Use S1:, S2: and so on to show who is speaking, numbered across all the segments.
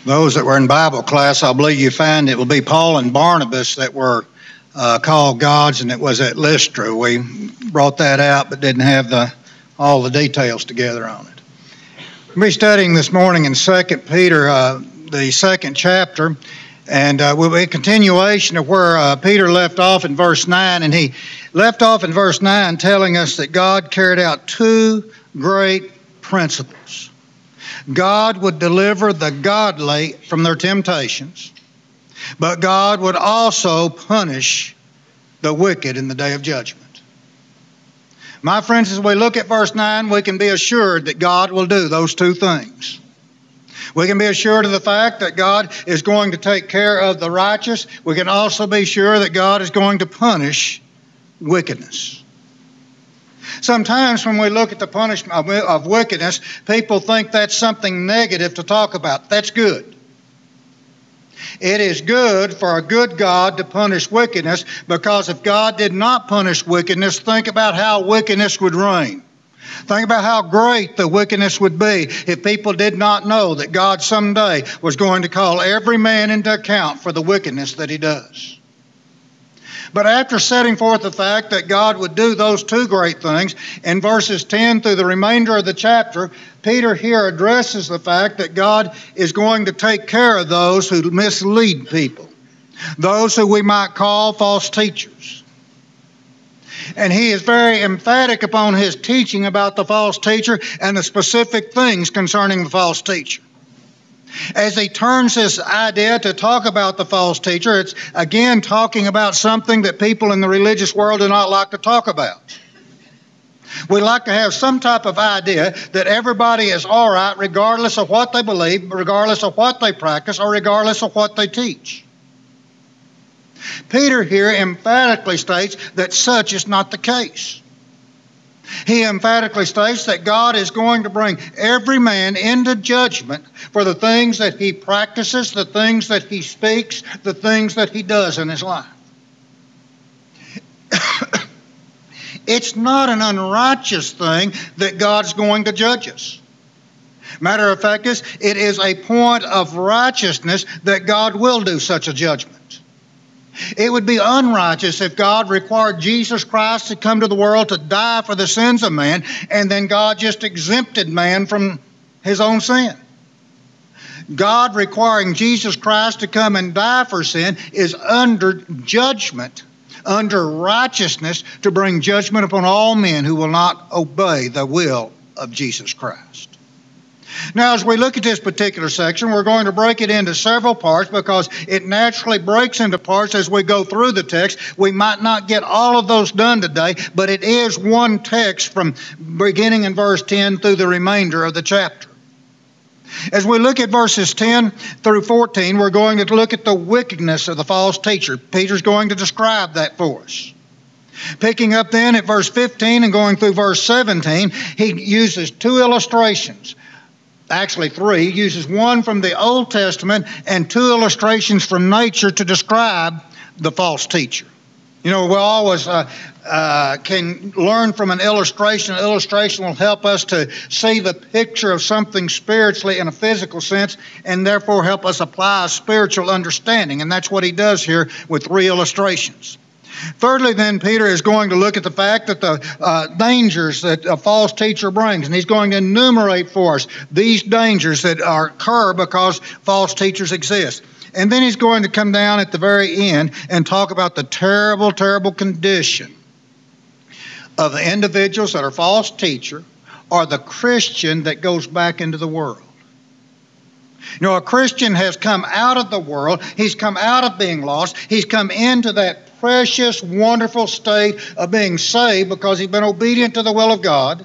S1: Those that were in Bible class, I believe you find it will be Paul and Barnabas that were called gods, and it was at Lystra. We brought that out but didn't have all the details together on it. We'll be studying this morning in 2 Peter, the second chapter, and we'll be a continuation of where Peter left off in verse 9, and he left off in verse 9 telling us that God carried out two great principles. God would deliver the godly from their temptations, but God would also punish the wicked in the day of judgment. My friends, as we look at verse 9, we can be assured that God will do those two things. We can be assured of the fact that God is going to take care of the righteous. We can also be sure that God is going to punish wickedness. Sometimes when we look at the punishment of wickedness, people think that's something negative to talk about. That's good. It is good for a good God to punish wickedness, because if God did not punish wickedness, think about how wickedness would reign. Think about how great the wickedness would be if people did not know that God someday was going to call every man into account for the wickedness that he does. But after setting forth the fact that God would do those two great things, in verses 10 through the remainder of the chapter, Peter here addresses the fact that God is going to take care of those who mislead people, those who we might call false teachers. And he is very emphatic upon his teaching about the false teacher and the specific things concerning the false teacher. As he turns this idea to talk about the false teacher, it's again talking about something that people in the religious world do not like to talk about. We like to have some type of idea that everybody is all right regardless of what they believe, regardless of what they practice, or regardless of what they teach. Peter here emphatically states that such is not the case. He emphatically states that God is going to bring every man into judgment for the things that he practices, the things that he speaks, the things that he does in his life. It's not an unrighteous thing that God's going to judge us. Matter of fact, it is a point of righteousness that God will do such a judgment. It would be unrighteous if God required Jesus Christ to come to the world to die for the sins of man, and then God just exempted man from his own sin. God requiring Jesus Christ to come and die for sin is under judgment, under righteousness, to bring judgment upon all men who will not obey the will of Jesus Christ. Now, as we look at this particular section, we're going to break it into several parts because it naturally breaks into parts as we go through the text. We might not get all of those done today, but it is one text from beginning in verse 10 through the remainder of the chapter. As we look at verses 10 through 14, we're going to look at the wickedness of the false teacher. Peter's going to describe that for us. Picking up then at verse 15 and going through verse 17, he uses two illustrations. Actually three. He uses one from the Old Testament and two illustrations from nature to describe the false teacher. You know, we always can learn from an illustration. An illustration will help us to see the picture of something spiritually in a physical sense, and therefore help us apply a spiritual understanding. And that's what he does here with three illustrations. Thirdly, then, Peter is going to look at the fact that the dangers that a false teacher brings, and he's going to enumerate for us these dangers that occur because false teachers exist. And then he's going to come down at the very end and talk about the terrible, terrible condition of the individuals that are false teacher or the Christian that goes back into the world. You know, a Christian has come out of the world. He's come out of being lost. He's come into that precious, wonderful state of being saved because he's been obedient to the will of God.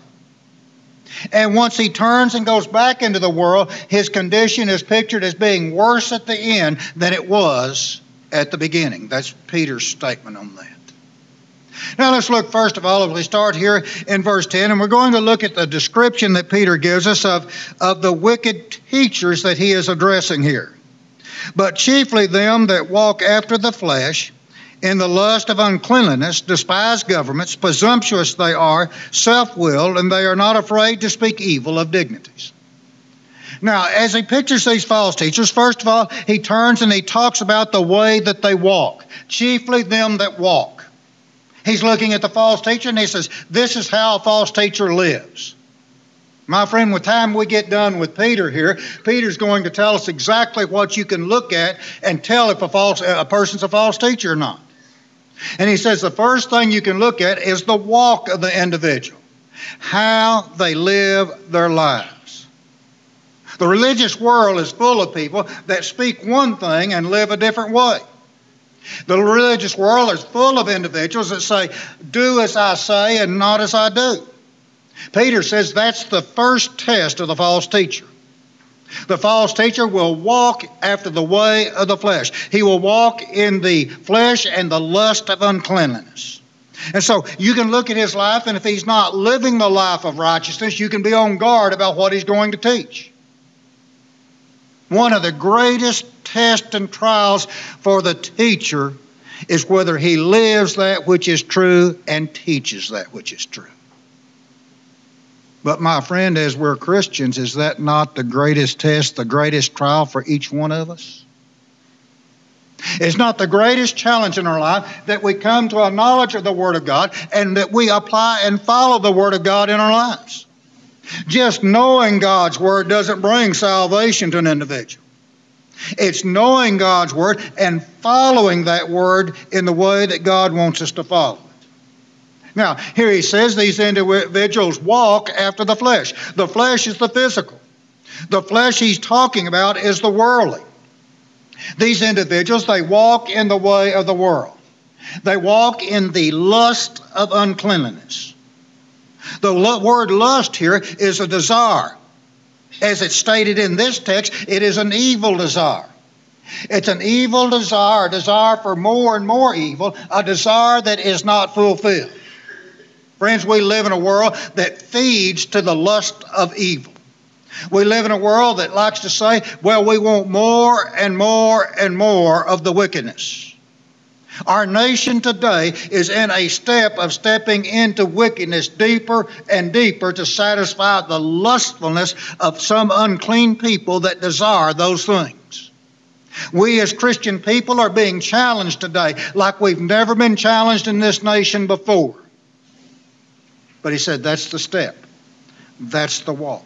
S1: And once he turns and goes back into the world, his condition is pictured as being worse at the end than it was at the beginning. That's Peter's statement on that. Now let's look first of all, as we start here in verse 10, and we're going to look at the description that Peter gives us of the wicked teachers that he is addressing here. But chiefly them that walk after the flesh, in the lust of uncleanliness, despise governments, presumptuous they are, self-willed, and they are not afraid to speak evil of dignities. Now, as he pictures these false teachers, first of all, he turns and he talks about the way that they walk, chiefly them that walk. He's looking at the false teacher and he says, this is how a false teacher lives. My friend, with time we get done with Peter here, Peter's going to tell us exactly what you can look at and tell if a person's a false teacher or not. And he says the first thing you can look at is the walk of the individual, how they live their lives. The religious world is full of people that speak one thing and live a different way. The religious world is full of individuals that say, do as I say and not as I do. Peter says that's the first test of the false teacher. The false teacher will walk after the way of the flesh. He will walk in the flesh and the lust of uncleanliness. And so you can look at his life, and if he's not living the life of righteousness, you can be on guard about what he's going to teach. One of the greatest tests and trials for the teacher is whether he lives that which is true and teaches that which is true. But my friend, as we're Christians, is that not the greatest test, the greatest trial for each one of us? It's not the greatest challenge in our life that we come to a knowledge of the Word of God and that we apply and follow the Word of God in our lives. Just knowing God's Word doesn't bring salvation to an individual. It's knowing God's Word and following that Word in the way that God wants us to follow it. Now, here he says these individuals walk after the flesh. The flesh is the physical. The flesh he's talking about is the worldly. These individuals, they walk in the way of the world. They walk in the lust of uncleanliness. The word lust here is a desire. As it's stated in this text, it is an evil desire. It's an evil desire, a desire for more and more evil, a desire that is not fulfilled. Friends, we live in a world that feeds to the lust of evil. We live in a world that likes to say, well, we want more and more and more of the wickedness. Our nation today is in a step of stepping into wickedness deeper and deeper to satisfy the lustfulness of some unclean people that desire those things. We as Christian people are being challenged today like we've never been challenged in this nation before. But he said that's the step. That's the walk.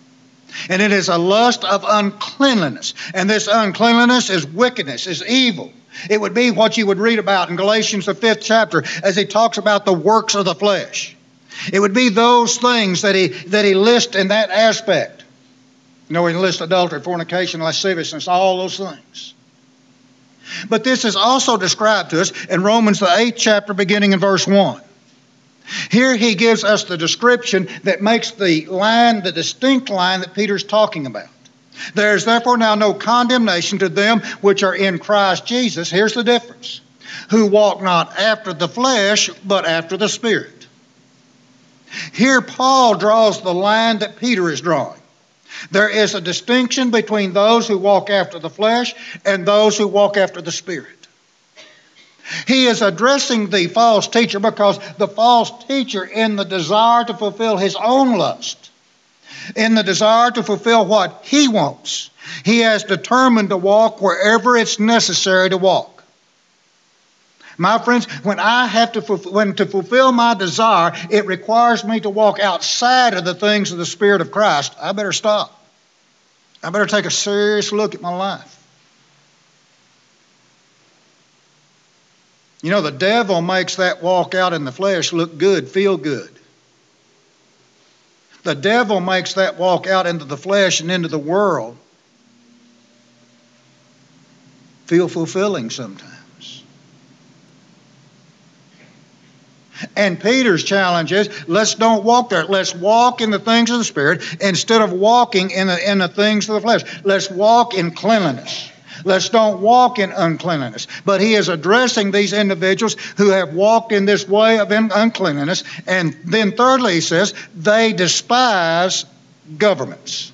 S1: And it is a lust of uncleanliness. And this uncleanliness is wickedness, is evil. It would be what you would read about in Galatians, the 5th chapter, as he talks about the works of the flesh. It would be those things that he lists in that aspect. You know, he lists adultery, fornication, lasciviousness, all those things. But this is also described to us in Romans, the 8th chapter, beginning in verse 1. Here he gives us the description that makes the distinct line that Peter's talking about. There is therefore now no condemnation to them which are in Christ Jesus. Here's the difference. Who walk not after the flesh, but after the Spirit. Here Paul draws the line that Peter is drawing. There is a distinction between those who walk after the flesh and those who walk after the Spirit. He is addressing the false teacher because the false teacher, in the desire to fulfill his own lust, in the desire to fulfill what he wants, he has determined to walk wherever it's necessary to walk. My friends, when to fulfill my desire, it requires me to walk outside of the things of the Spirit of Christ, I better stop. I better take a serious look at my life. You know, the devil makes that walk out in the flesh look good, feel good. The devil makes that walk out into the flesh and into the world feel fulfilling sometimes. And Peter's challenge is, let's don't walk there. Let's walk in the things of the Spirit instead of walking in the things of the flesh. Let's walk in cleanliness. Let's don't walk in uncleanliness. But he is addressing these individuals who have walked in this way of uncleanliness. And then thirdly, he says, they despise governments.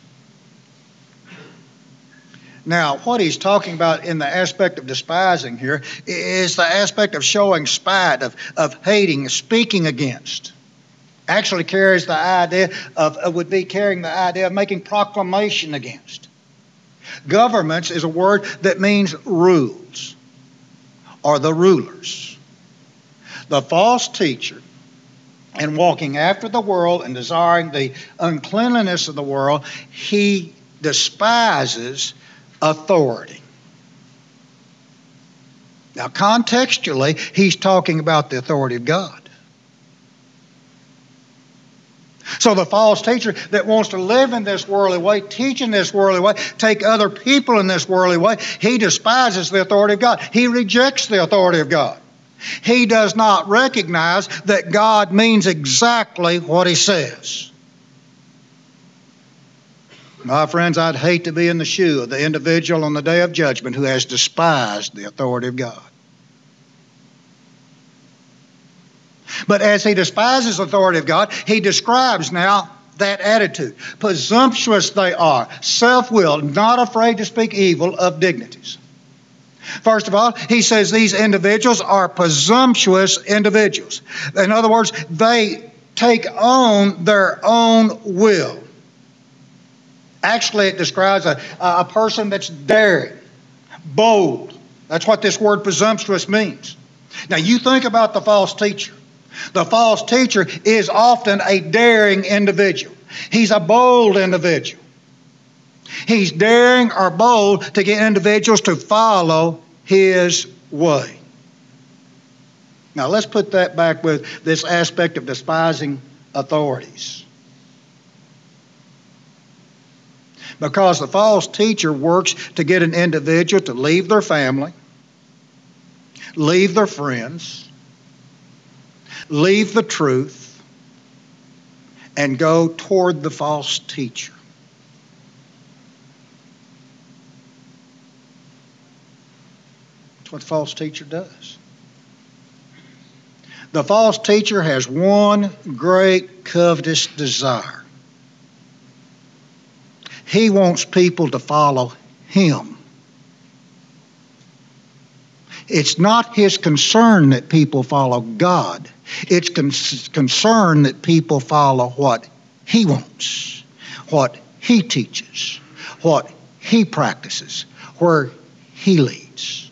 S1: Now, what he's talking about in the aspect of despising here is the aspect of showing spite, of hating, speaking against. Actually carries the idea would be carrying the idea of making proclamation against. Governments is a word that means rules or the rulers. The false teacher, in walking after the world and desiring the uncleanliness of the world, he despises authority. Now, contextually, he's talking about the authority of God. So the false teacher that wants to live in this worldly way, teach in this worldly way, take other people in this worldly way, he despises the authority of God. He rejects the authority of God. He does not recognize that God means exactly what he says. My friends, I'd hate to be in the shoe of the individual on the day of judgment who has despised the authority of God. But as he despises the authority of God, he describes now that attitude. Presumptuous they are, self-willed, not afraid to speak evil of dignities. First of all, he says these individuals are presumptuous individuals. In other words, they take on their own will. Actually, it describes a person that's daring, bold. That's what this word presumptuous means. Now, you think about the false teacher. The false teacher is often a daring individual. He's a bold individual. He's daring or bold to get individuals to follow his way. Now, let's put that back with this aspect of despising authorities. Because the false teacher works to get an individual to leave their family, leave their friends, leave the truth, and go toward the false teacher. That's what the false teacher does. The false teacher has one great covetous desire. He wants people to follow him. It's not his concern that people follow God. It's concern that people follow what he wants, what he teaches, what he practices, where he leads.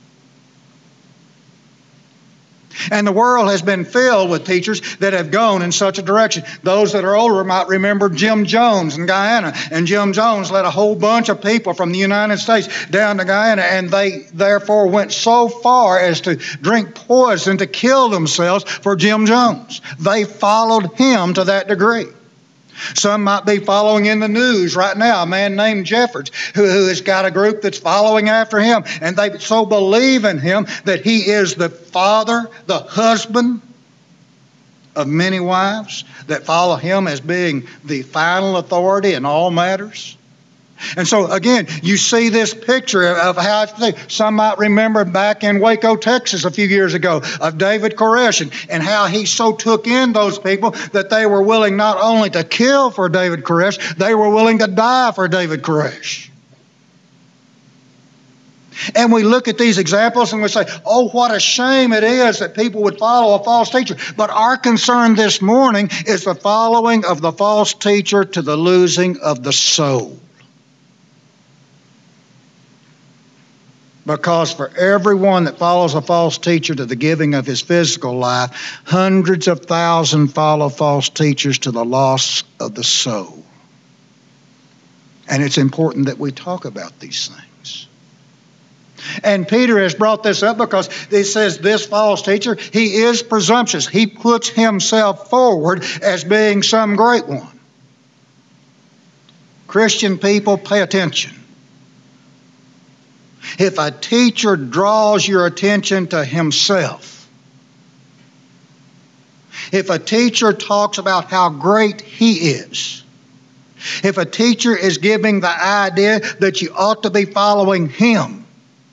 S1: And the world has been filled with teachers that have gone in such a direction. Those that are older might remember Jim Jones in Guyana. And Jim Jones led a whole bunch of people from the United States down to Guyana, and they therefore went so far as to drink poison to kill themselves for Jim Jones. They followed him to that degree. Some might be following in the news right now, a man named Jeffords, who has got a group that's following after him, and they so believe in him that he is the father, the husband of many wives that follow him as being the final authority in all matters. And so, again, you see this picture of how some might remember back in Waco, Texas a few years ago of David Koresh and how he so took in those people that they were willing not only to kill for David Koresh, they were willing to die for David Koresh. And we look at these examples and we say, oh, what a shame it is that people would follow a false teacher. But our concern this morning is the following of the false teacher to the losing of the soul. Because for everyone that follows a false teacher to the giving of his physical life, hundreds of thousands follow false teachers to the loss of the soul. And it's important that we talk about these things. And Peter has brought this up because he says this false teacher, he is presumptuous. He puts himself forward as being some great one. Christian people, pay attention. If a teacher draws your attention to himself, if a teacher talks about how great he is, if a teacher is giving the idea that you ought to be following him,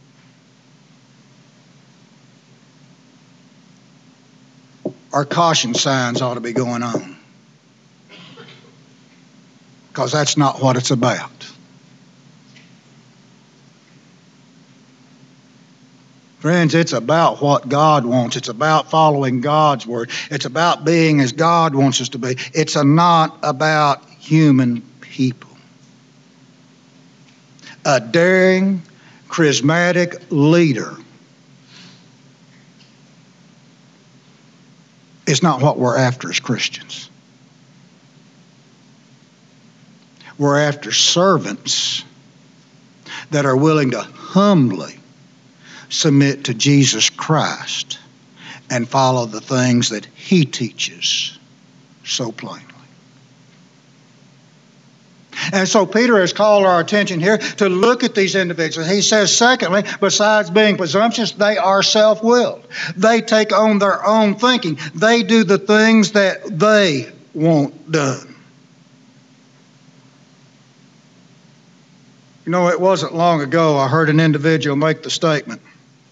S1: our caution signs ought to be going on. Because that's not what it's about. Friends, it's about what God wants. It's about following God's word. It's about being as God wants us to be. It's not about human people. A daring, charismatic leader is not what we're after as Christians. We're after servants that are willing to humbly submit to Jesus Christ and follow the things that He teaches so plainly. And so Peter has called our attention here to look at these individuals. He says, secondly, besides being presumptuous, they are self-willed. They take on their own thinking. They do the things that they want done. You know, it wasn't long ago I heard an individual make the statement,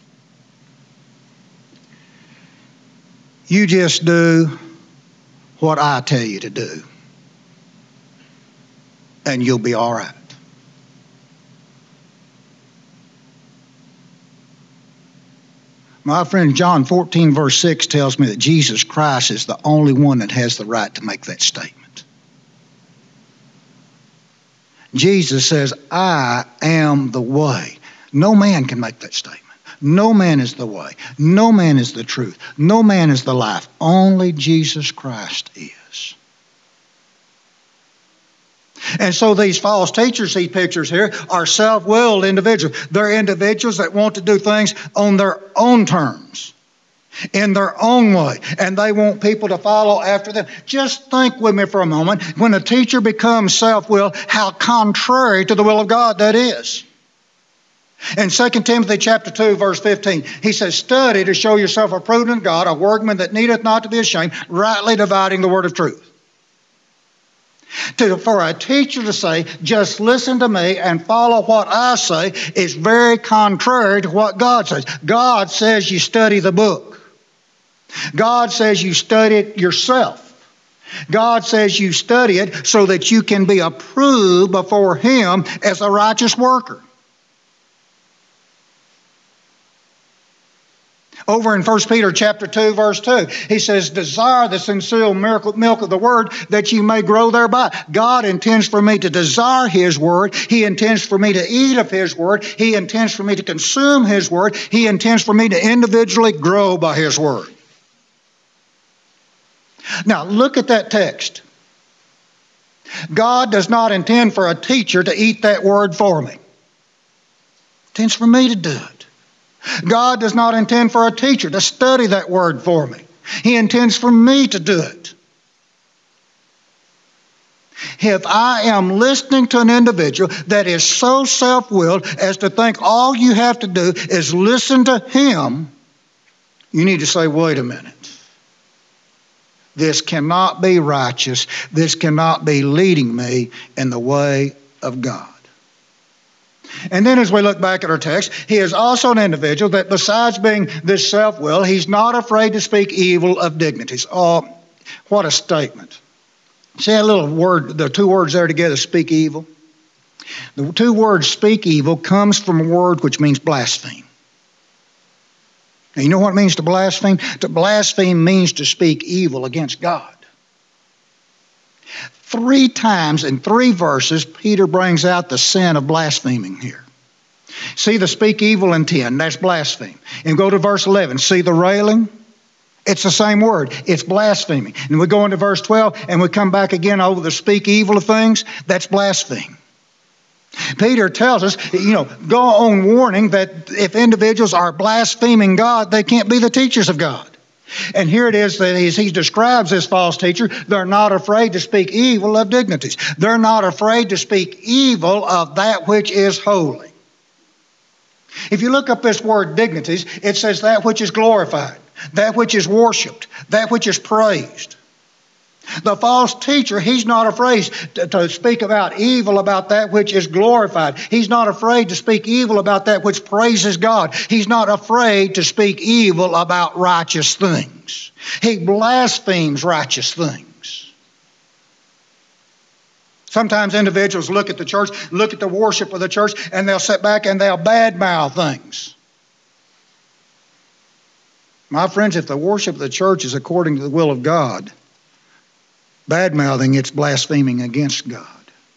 S1: "You just do what I tell you to do, and you'll be all right." My friend, John 14, verse 6 tells me that Jesus Christ is the only one that has the right to make that statement. Jesus says, "I am the way." No man can make that statement. No man is the way. No man is the truth. No man is the life. Only Jesus Christ is. And so these false teachers he pictures here are self-willed individuals. They're individuals that want to do things on their own terms, in their own way, and they want people to follow after them. Just think with me for a moment. When a teacher becomes self-willed, how contrary to the will of God that is. In 2 Timothy chapter 2, verse 15, he says, "Study to show yourself approved unto God, a workman that needeth not to be ashamed, rightly dividing the word of truth." For a teacher to say, "Just listen to me and follow what I say," is very contrary to what God says. God says you study the book. God says you study it yourself. God says you study it so that you can be approved before Him as a righteous worker. Over in 1 Peter chapter 2, verse 2, he says, "Desire the sincere milk of the word that you may grow thereby." God intends for me to desire His word. He intends for me to eat of His word. He intends for me to consume His word. He intends for me to individually grow by His word. Now, look at that text. God does not intend for a teacher to eat that word for me. He intends for me to do it. God does not intend for a teacher to study that word for me. He intends for me to do it. If I am listening to an individual that is so self-willed as to think all you have to do is listen to him, you need to say, "Wait a minute. This cannot be righteous. This cannot be leading me in the way of God." And then as we look back at our text, he is also an individual that besides being this self-will, he's not afraid to speak evil of dignities. Oh, what a statement. See that little word, the two words there together, speak evil? The two words speak evil comes from a word which means blaspheme. Now, you know what it means to blaspheme? To blaspheme means to speak evil against God. 3 times in 3 verses, Peter brings out the sin of blaspheming here. See the speak evil in 10, that's blaspheme. And go to verse 11, see the railing? It's the same word, it's blaspheming. And we go into verse 12 and we come back again over the speak evil of things, that's blaspheme. Peter tells us, go on warning that if individuals are blaspheming God, they can't be the teachers of God. And here it is that he describes this false teacher. They're not afraid to speak evil of dignities. They're not afraid to speak evil of that which is holy. If you look up this word dignities, it says that which is glorified, that which is worshipped, that which is praised. The false teacher, he's not afraid to speak about evil about that which is glorified. He's not afraid to speak evil about that which praises God. He's not afraid to speak evil about righteous things. He blasphemes righteous things. Sometimes individuals look at the church, look at the worship of the church, and they'll sit back and they'll badmouth things. My friends, if the worship of the church is according to the will of God, bad-mouthing, it's blaspheming against God.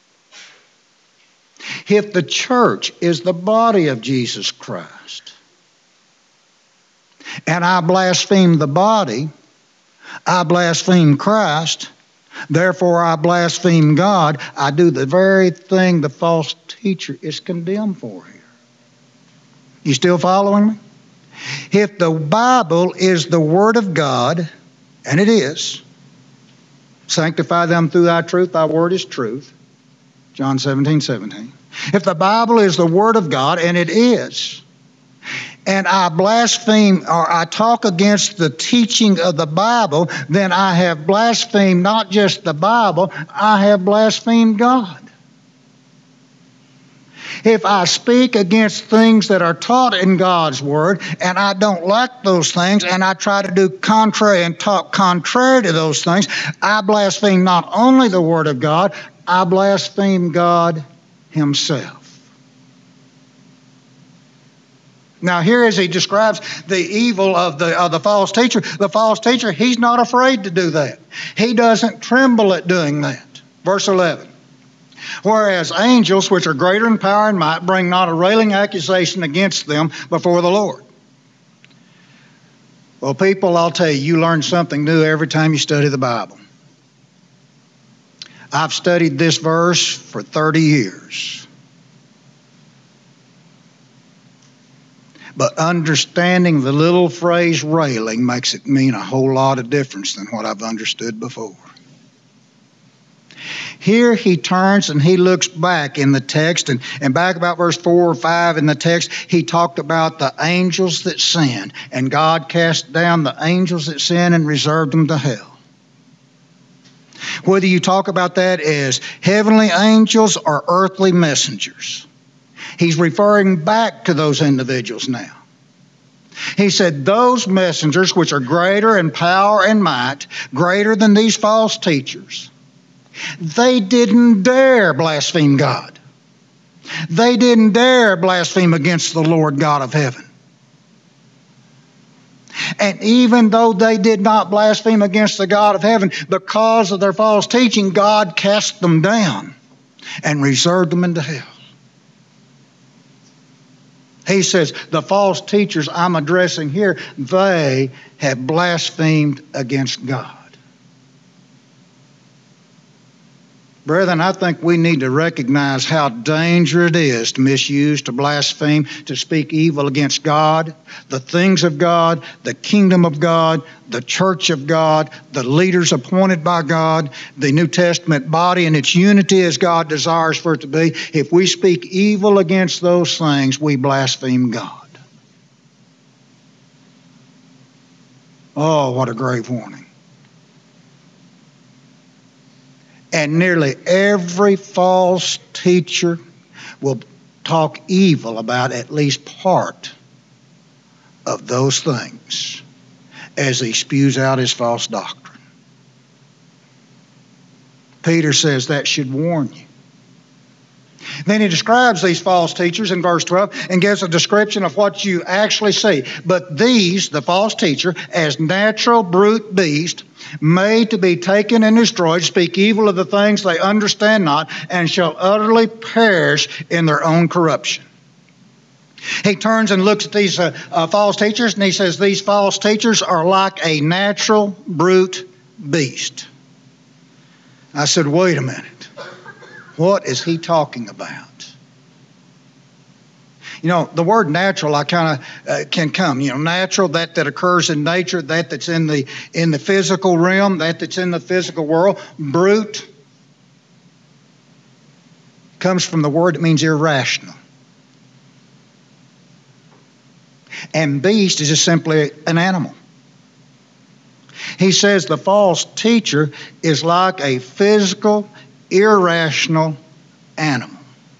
S1: If the church is the body of Jesus Christ, and I blaspheme the body, I blaspheme Christ, therefore I blaspheme God, I do the very thing the false teacher is condemned for here. You still following me? If the Bible is the Word of God, and it is, sanctify them through thy truth, thy word is truth, John 17:17. If the Bible is the Word of God, and it is, and I blaspheme or I talk against the teaching of the Bible, then I have blasphemed not just the Bible, I have blasphemed God. If I speak against things that are taught in God's Word, and I don't like those things, and I try to do contrary and talk contrary to those things, I blaspheme not only the Word of God, I blaspheme God Himself. Now here as he describes the evil of the false teacher, he's not afraid to do that. He doesn't tremble at doing that. Verse 11. Whereas angels, which are greater in power and might, bring not a railing accusation against them before the Lord. Well, people, I'll tell you, you learn something new every time you study the Bible. I've studied this verse for 30 years. But understanding the little phrase railing makes it mean a whole lot of difference than what I've understood before. Here he turns and he looks back in the text, and back about verse 4 or 5 in the text, he talked about the angels that sin, and God cast down the angels that sin and reserved them to hell. Whether you talk about that as heavenly angels or earthly messengers, he's referring back to those individuals now. He said, those messengers which are greater in power and might, greater than these false teachers, they didn't dare blaspheme God. They didn't dare blaspheme against the Lord God of heaven. And even though they did not blaspheme against the God of heaven, because of their false teaching, God cast them down and reserved them into hell. He says, the false teachers I'm addressing here, they have blasphemed against God. Brethren, I think we need to recognize how dangerous it is to misuse, to blaspheme, to speak evil against God, the things of God, the kingdom of God, the church of God, the leaders appointed by God, the New Testament body in its unity as God desires for it to be. If we speak evil against those things, we blaspheme God. Oh, what a grave warning. And nearly every false teacher will talk evil about at least part of those things as he spews out his false doctrine. Peter says that should warn you. Then he describes these false teachers in verse 12 and gives a description of what you actually see. But these, the false teacher, as natural brute beasts, made to be taken and destroyed, speak evil of the things they understand not, and shall utterly perish in their own corruption. He turns and looks at these false teachers, and he says these false teachers are like a natural brute beast. I said, wait a minute. What is he talking about? You know, the word natural, I kind of can come. You know, natural, that occurs in nature, that's in the physical realm, that's in the physical world. Brute comes from the word that means irrational. And beast is just simply an animal. He says the false teacher is like a physical, irrational animal.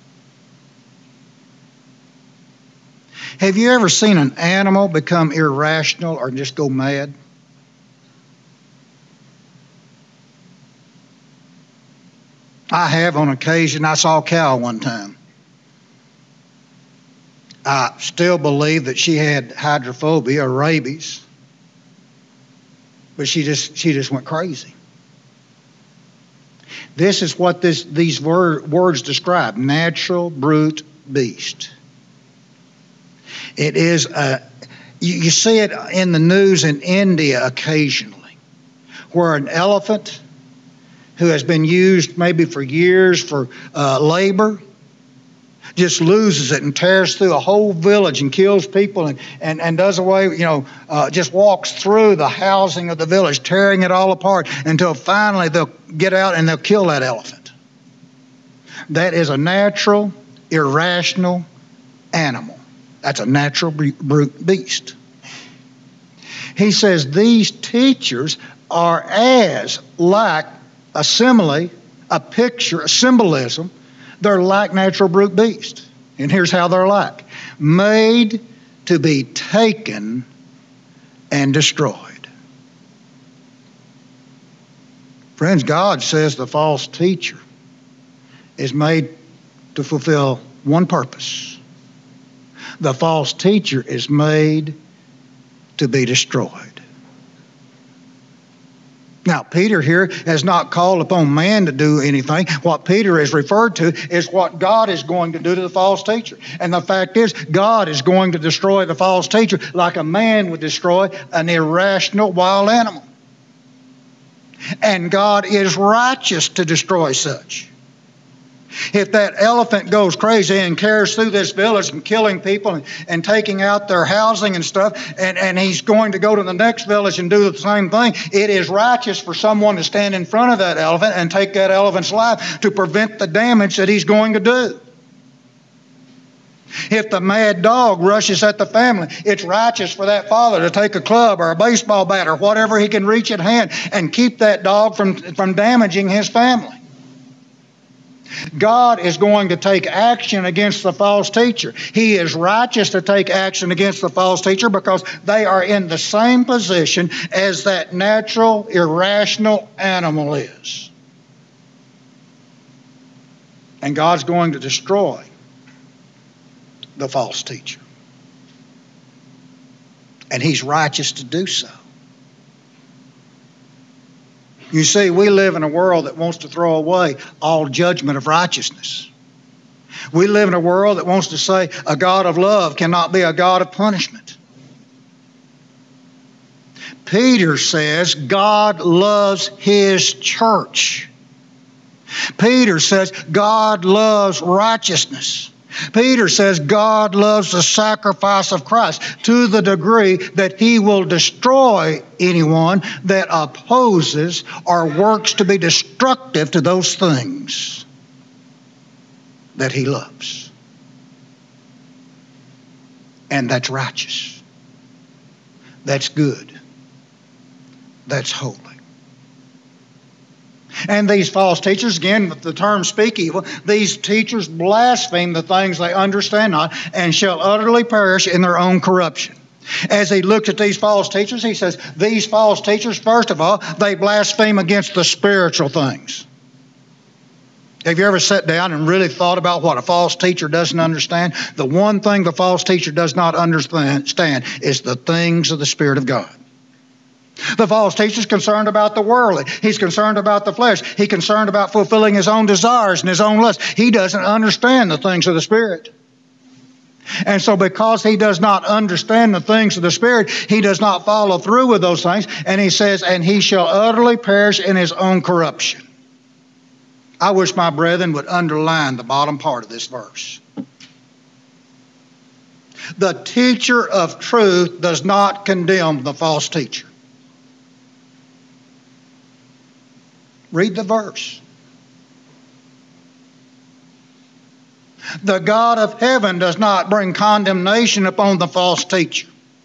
S1: Have you ever seen an animal become irrational or just go mad? I have on occasion. I saw a cow one time. I still believe that she had hydrophobia or rabies. But she just went crazy. This is what these words describe: natural brute beast. It is you see it in the news in India occasionally, where an elephant who has been used maybe for years for labor just loses it and tears through a whole village and kills people and does away, just walks through the housing of the village, tearing it all apart until finally they'll get out and they'll kill that elephant. That is a natural, irrational animal. That's a natural brute beast. He says these teachers are as like a simile, a picture, a symbolism. They're like natural brute beasts. And here's how they're like: made to be taken and destroyed. Friends, God says the false teacher is made to fulfill one purpose. The false teacher is made to be destroyed. Now, Peter here has not called upon man to do anything. What Peter is referred to is what God is going to do to the false teacher. And the fact is, God is going to destroy the false teacher like a man would destroy an irrational wild animal. And God is righteous to destroy such. If that elephant goes crazy and carries through this village and killing people and taking out their housing and stuff, and he's going to go to the next village and do the same thing, it is righteous for someone to stand in front of that elephant and take that elephant's life to prevent the damage that he's going to do. If the mad dog rushes at the family, it's righteous for that father to take a club or a baseball bat or whatever he can reach at hand and keep that dog from damaging his family. God is going to take action against the false teacher. He is righteous to take action against the false teacher because they are in the same position as that natural, irrational animal is. And God's going to destroy the false teacher. And He's righteous to do so. You see, we live in a world that wants to throw away all judgment of righteousness. We live in a world that wants to say a God of love cannot be a God of punishment. Peter says God loves His church. Peter says God loves righteousness. Peter says God loves the sacrifice of Christ to the degree that He will destroy anyone that opposes or works to be destructive to those things that He loves. And that's righteous. That's good. That's holy. And these false teachers, again, with the term speak evil, these teachers blaspheme the things they understand not and shall utterly perish in their own corruption. As he looks at these false teachers, he says, these false teachers, first of all, they blaspheme against the spiritual things. Have you ever sat down and really thought about what a false teacher doesn't understand? The one thing the false teacher does not understand is the things of the Spirit of God. The false teacher is concerned about the worldly. He's concerned about the flesh. He's concerned about fulfilling his own desires and his own lusts. He doesn't understand the things of the Spirit. And so because he does not understand the things of the Spirit, he does not follow through with those things. And he says, and he shall utterly perish in his own corruption. I wish my brethren would underline the bottom part of this verse. The teacher of truth does not condemn the false teacher. Read the verse. The God of heaven does not bring condemnation upon the false teacher.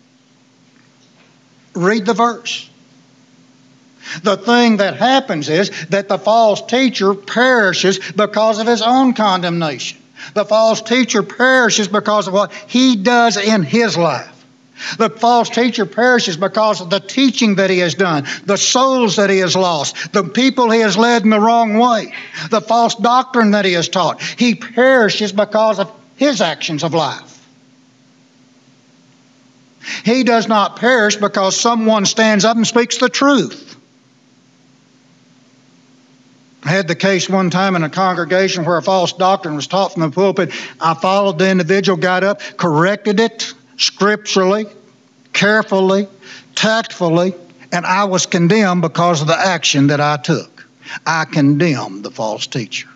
S1: Read the verse. The thing that happens is that the false teacher perishes because of his own condemnation. The false teacher perishes because of what he does in his life. The false teacher perishes because of the teaching that he has done, the souls that he has lost, the people he has led in the wrong way, the false doctrine that he has taught. He perishes because of his actions of life. He does not perish because someone stands up and speaks the truth. I had the case one time in a congregation where a false doctrine was taught from the pulpit. I followed the individual, got up, corrected it scripturally, carefully, tactfully, and I was condemned because of the action that I took. I condemned the false teacher.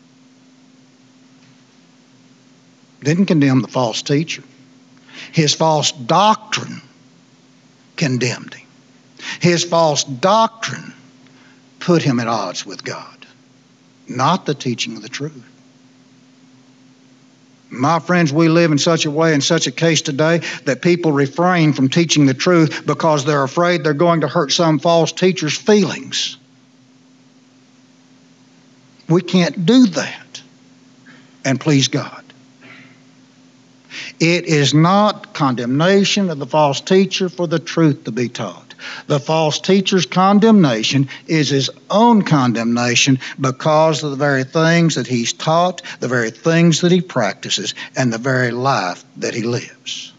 S1: Didn't condemn the false teacher. His false doctrine condemned him. His false doctrine put him at odds with God, not the teaching of the truth. My friends, we live in such a way, in such a case today, that people refrain from teaching the truth because they're afraid they're going to hurt some false teacher's feelings. We can't do that and please God. It is not condemnation of the false teacher for the truth to be taught. The false teacher's condemnation is his own condemnation because of the very things that he's taught, the very things that he practices, and the very life that he lives.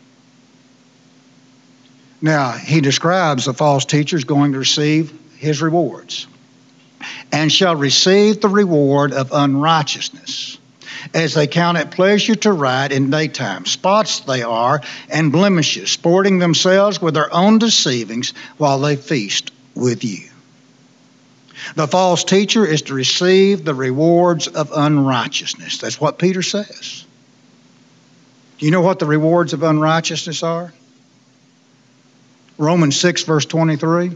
S1: Now, he describes the false teacher as going to receive his rewards, and shall receive the reward of unrighteousness, as they count it pleasure to ride in daytime. Spots they are, and blemishes, sporting themselves with their own deceivings while they feast with you. The false teacher is to receive the rewards of unrighteousness. That's what Peter says. Do you know what the rewards of unrighteousness are? Romans 6, verse 23.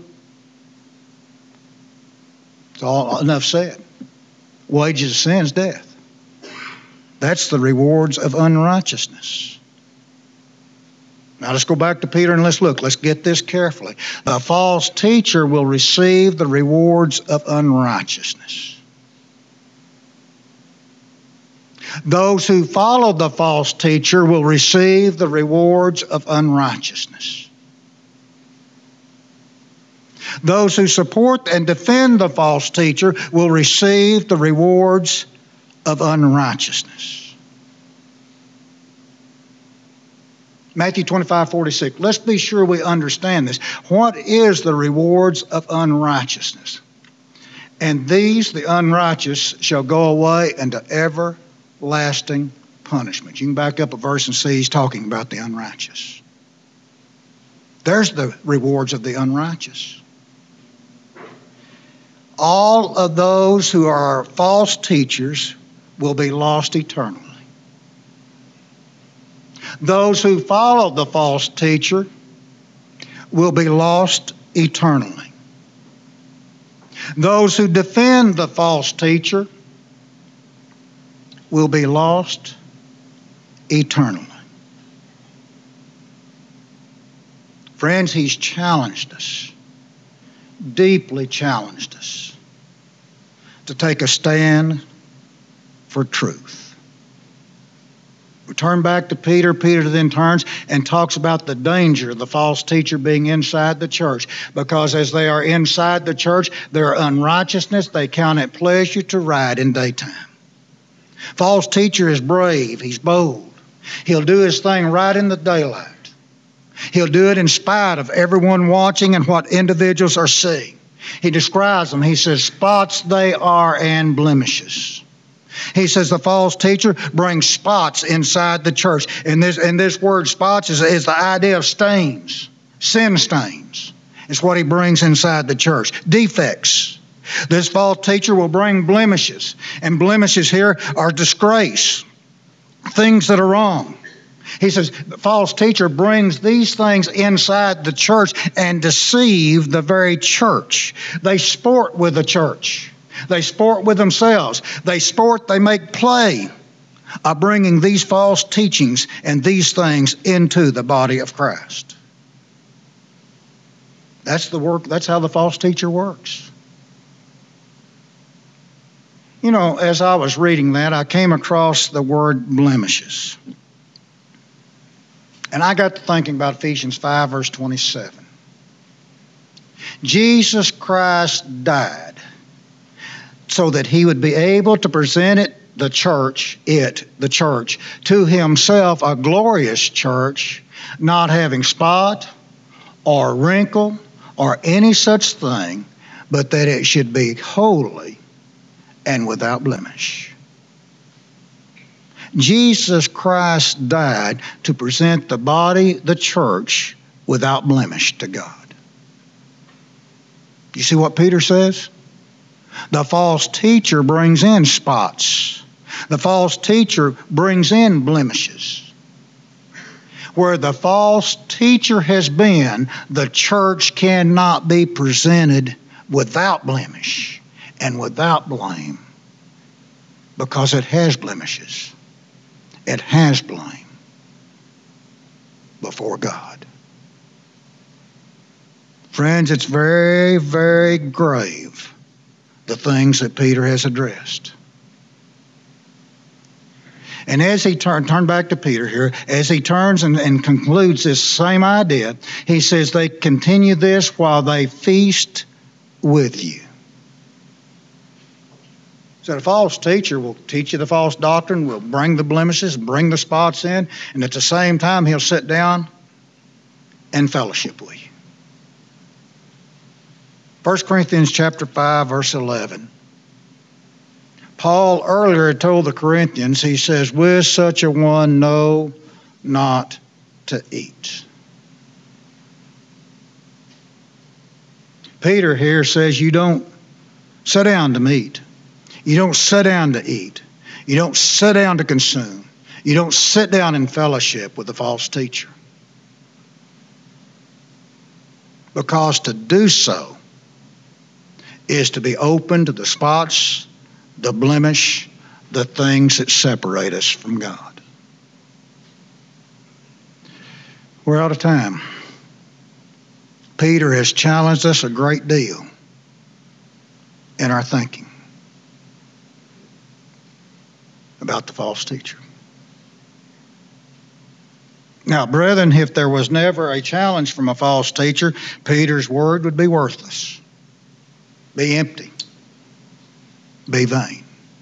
S1: It's all enough said. Wages of sin is death. That's the rewards of unrighteousness. Now let's go back to Peter and let's look. Let's get this carefully. The false teacher will receive the rewards of unrighteousness. Those who follow the false teacher will receive the rewards of unrighteousness. Those who support and defend the false teacher will receive the rewards of unrighteousness. Matthew 25:46. Let's be sure we understand this. What is the rewards of unrighteousness? And these, the unrighteous, shall go away into everlasting punishment. You can back up a verse and see he's talking about the unrighteous. There's the rewards of the unrighteous. All of those who are false teachers will be lost eternally. Those who follow the false teacher will be lost eternally. Those who defend the false teacher will be lost eternally. Friends, he's challenged us, deeply challenged us, to take a stand for truth. We turn back to Peter. Peter then turns and talks about the danger of the false teacher being inside the church. Because as they are inside the church, their unrighteousness, they count it pleasure to ride in daytime. False teacher is brave. He's bold. He'll do his thing right in the daylight. He'll do it in spite of everyone watching and what individuals are seeing. He describes them. He says, spots they are and blemishes. He says the false teacher brings spots inside the church. And this word spots is the idea of stains, sin stains. It's what he brings inside the church. Defects. This false teacher will bring blemishes. And blemishes here are disgrace, things that are wrong. He says the false teacher brings these things inside the church and deceive the very church. They sport with the church. They sport with themselves. They make play of bringing these false teachings and these things into the body of Christ. That's the work. That's how the false teacher works. You know, as I was reading that, I came across the word blemishes. And I got to thinking about Ephesians 5, verse 27. Jesus Christ died so that he would be able to present the church, to himself, a glorious church, not having spot or wrinkle or any such thing, but that it should be holy and without blemish. Jesus Christ died to present the body, the church, without blemish to God. You see what Peter says? The false teacher brings in spots. The false teacher brings in blemishes. Where the false teacher has been, the church cannot be presented without blemish and without blame, because it has blemishes. It has blame before God. Friends, it's very, very grave, the things that Peter has addressed. And as he turn back to Peter here, as he turns and concludes this same idea, he says they continue this while they feast with you. So the false teacher will teach you the false doctrine, will bring the blemishes, bring the spots in, and at the same time he'll sit down and fellowship with you. 1 Corinthians chapter 5, verse 11. Paul earlier told the Corinthians, he says, with such a one know not to eat. Peter here says you don't sit down to meat. You don't sit down to eat. You don't sit down to consume. You don't sit down in fellowship with the false teacher. Because to do so is to be open to the spots, the blemish, the things that separate us from God. We're out of time. Peter has challenged us a great deal in our thinking about the false teacher. Now, brethren, if there was never a challenge from a false teacher, Peter's word would be worthless, be empty, be vain.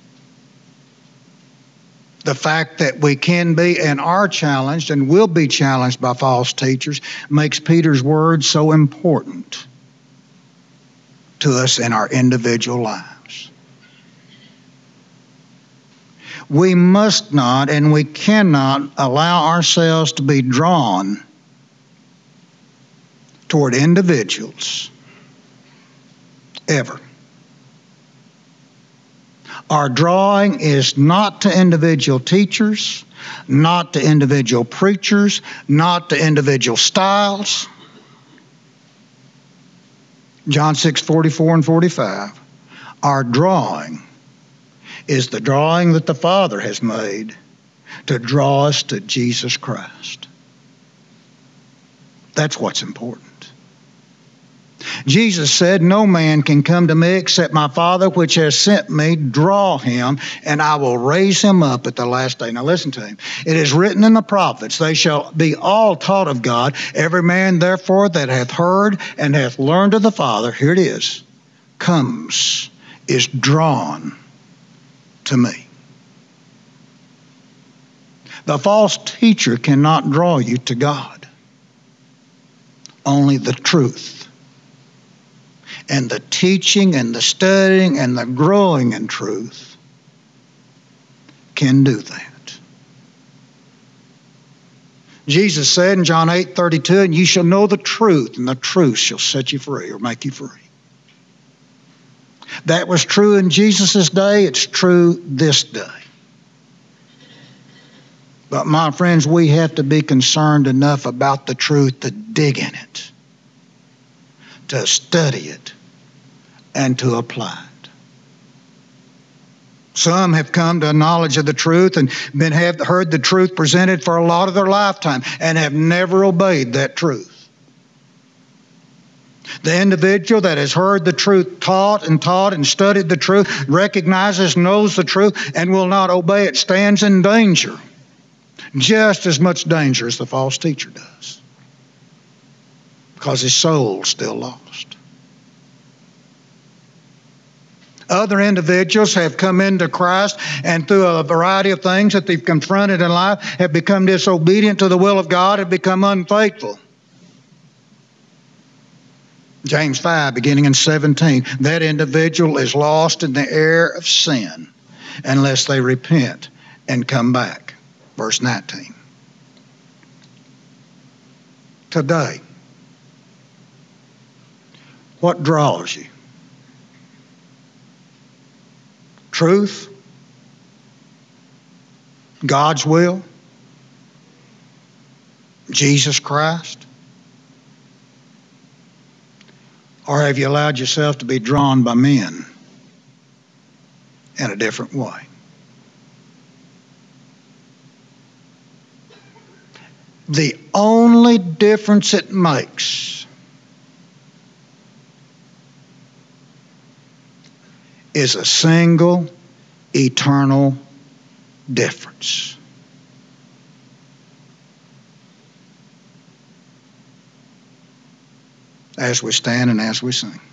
S1: The fact that we can be and are challenged and will be challenged by false teachers makes Peter's word so important to us in our individual lives. We must not and we cannot allow ourselves to be drawn toward individuals ever. Our drawing is not to individual teachers, not to individual preachers, not to individual styles. John 6:44 and 45. Our drawing is the drawing that the Father has made to draw us to Jesus Christ. That's what's important. Jesus said, no man can come to me except my Father which has sent me draw him, and I will raise him up at the last day. Now listen to him. It is written in the prophets, they shall be all taught of God. Every man therefore that hath heard and hath learned of the Father, here it is, is drawn to me. The false teacher cannot draw you to God. Only the truth. And the teaching and the studying and the growing in truth can do that. Jesus said in John 8:32, and ye shall know the truth, and the truth shall set you free or make you free. That was true in Jesus' day. It's true this day. But my friends, we have to be concerned enough about the truth to dig in it, to study it, and to apply it. Some have come to a knowledge of the truth and have heard the truth presented for a lot of their lifetime and have never obeyed that truth. The individual that has heard the truth taught and studied the truth, recognizes, knows the truth, and will not obey it, stands in danger. Just as much danger as the false teacher does. Because his soul's still lost. Other individuals have come into Christ and through a variety of things that they've confronted in life have become disobedient to the will of God and become unfaithful. James 5, beginning in 17, that individual is lost in the error of sin unless they repent and come back. Verse 19. Today, what draws you? Truth? God's will? Jesus Christ? Or have you allowed yourself to be drawn by men in a different way? The only difference it makes is a single eternal difference. As we stand and as we sing.